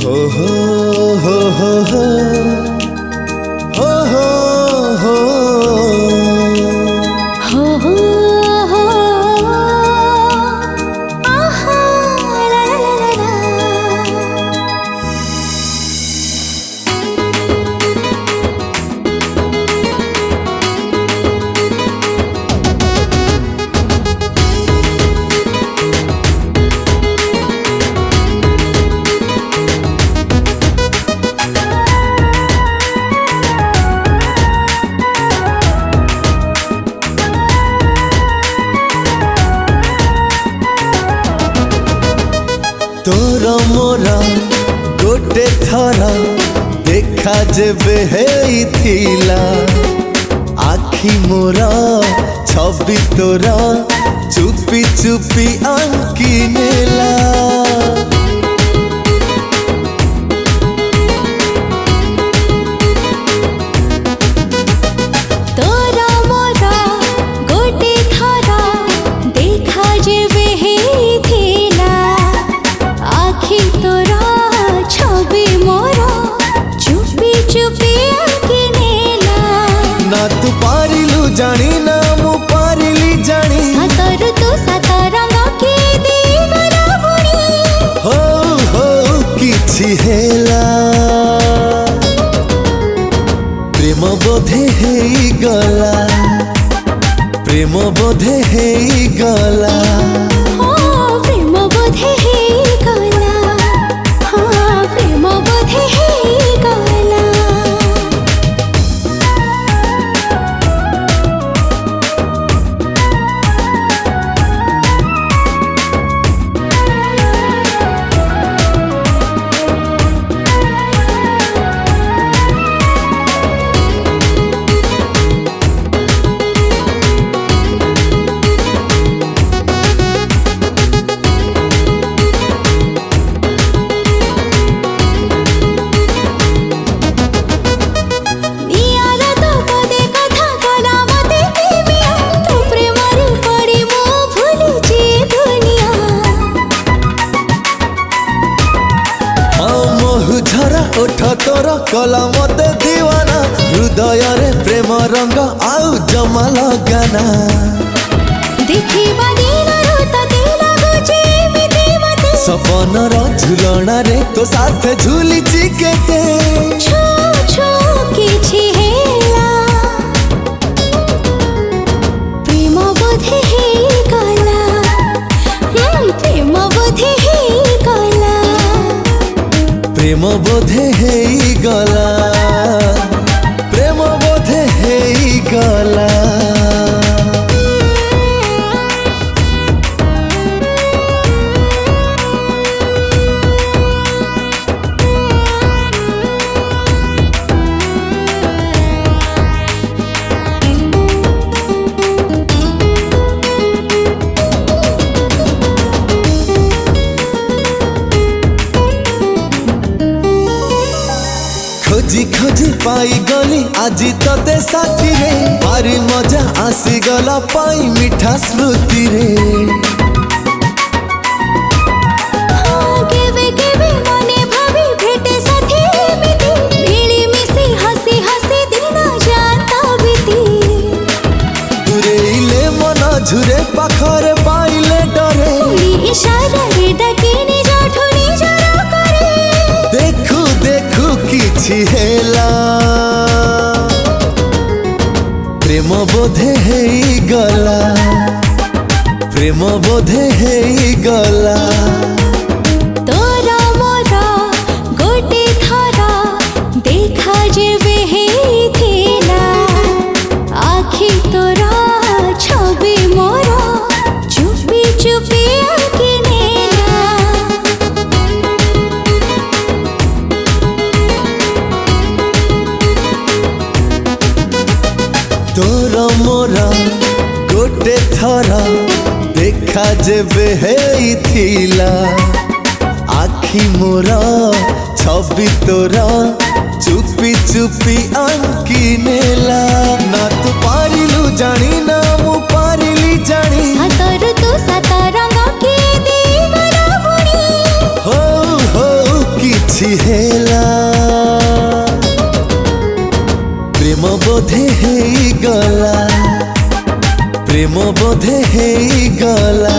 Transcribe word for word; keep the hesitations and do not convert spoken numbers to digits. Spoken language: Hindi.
हो हो हो हो हो हो हो हो हो हो हो आहा ला ला ला ला। तोर मोरा गोटे थरा देखा जेबे हेइथिला आखि मोरा छवि तोरा चुपी चुपी आंकी नेला। तोरा मोरा गोटे थरा देखा जेबे हेइथिला आखि तोरा छवि मोरा चुपी चुपी आंकी नेला। ना तू पारिलु जानी ना मु पारिली जानी सतर तू सतरंग की दीवाना बुणी हो हो किछि हेला प्रेम बोधे हेई गला प्रेम बोधे हेई गला हो प्रेम बोधे हेइगला हाँ प्रेम बोधे हेइगला। ओठ तोर कला मते दीवाना हृदय रे प्रेम रंग आउ जमा लगाना। देखिबा दिनरु तते लागुची एमिति मते सपन र झुलना रे तो साथ झुलिची केते छो छो किछि हेला प्रेम बोधे हेइगला हम्म प्रेम बोधे हेइगला प्रेम बोधे हेई गला प्रेम बोधे हेई गला। खोजी खोजी पाई गली आजी तते साथी रे भारी मजा आसी गला पाई मिठा स्मृति रे। हाँ केवे केवे मने भाभी भेटे साथी एमिति मिली मिसी हसी हसी दिन जाता बीती। दूरेइले मन झुरे पाखरे पाइले डरे उड़ी इशारा रे डाके निजठु निजरा करे देखु देखु किछि हेला प्रेम बोधे हेई गला प्रेम बोधे हेई गला। तोरा मोरा गोटे थरा देखा जेबे हेइथिला आखि तोरा छवि मोरा चुपी चुपी आंकी नेला। तोर मोरा गोटे थरा देखा जेबे हेइथिला आखि मोरा छवि तोरा चुपी चुपी आंकी नेला। ना तू पारिलु जानी ना मु पारिली जानी सतर तू सतरंग की दीवाना बुणी हो हो किछि बुझी हेला प्रेम बोधे हेई गला प्रेम बोधे हेई गला।